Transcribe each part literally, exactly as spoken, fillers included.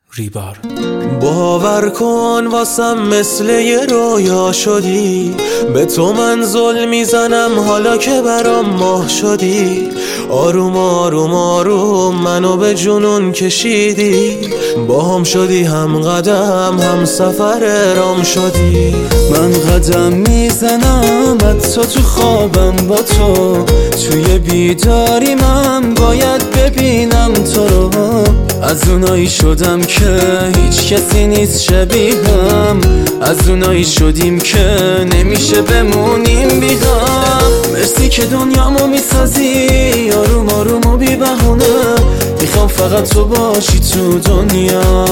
ریبار. باور کن واسم مثل یه رویا شدی، به تو من زل میزنم حالا که برام ماه شدی. آروم آروم آروم منو به جنون کشیدی، با هم شدی هم قدم هم سفر رام شدی. من قدم میزنم تو تو خوابم با تو، توی بیداری من باید ببینم تو رو. از اونایی شدم که هیچ کسی نیست شبیهم، از اونایی شدیم که نمیشه بمونیم بی هم. مرسی که دنیامو میسازی آروم آروم و بی بهونه، میخوام فقط تو باشی تو دنیا.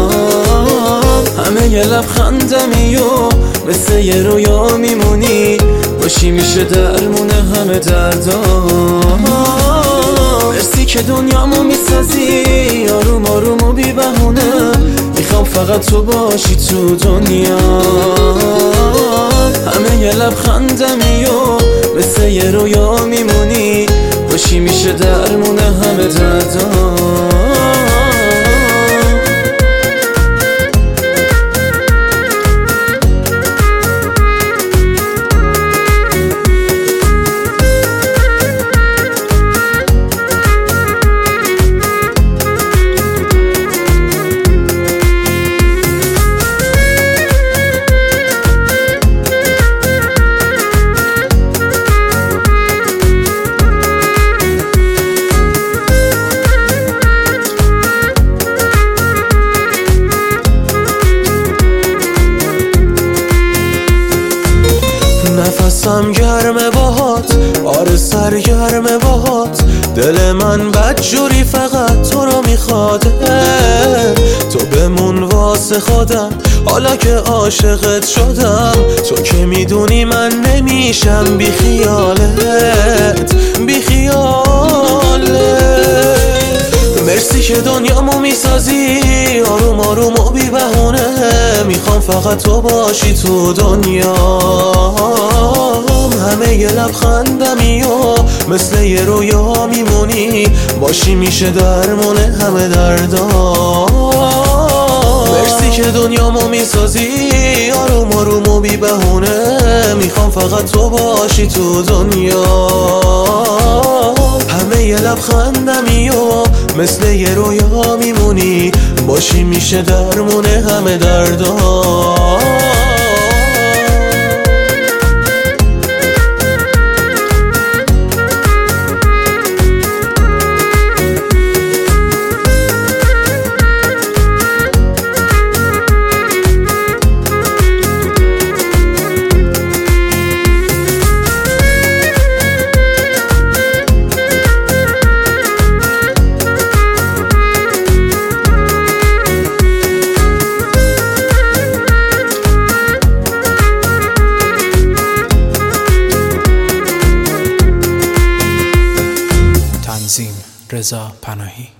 همه یه لبخندمی و مثل یه رویا میمونی، باشی میشه درمونه همه دردام. مرسی که دنیامو میسازی آروم آروم و بی بهونه، میخوام فقط تو باشی تو دنیا. همه یه لبخندمی و مثل یه رویا میمونی، باشی میشه درمونه همه دردام. نفسم گرمه باهات، آره سرگرمه باهات. دل من بدجوری فقط تو رو میخواد، تو بمون واسه خودم حالا که عاشقت شدم. تو که میدونی من نمیشم بی خیالت بی خیالت. مرسی که دنیامو میسازی آروم آروم و بی بهونه، میخوام فقط تو باشی تو دنیا. همه یه لبخندمی و مثل یه رویا میمونی، باشی میشه درمونه همه دردام. مرسی که دنیامو میسازی آروم آروم و بی بهونه، میخوام فقط تو باشی تو دنیا. همه یه لبخندمی و مثل یه رویا میمونی، باشی میشه درمونه همه دردام. تنظیم رضا پناهی.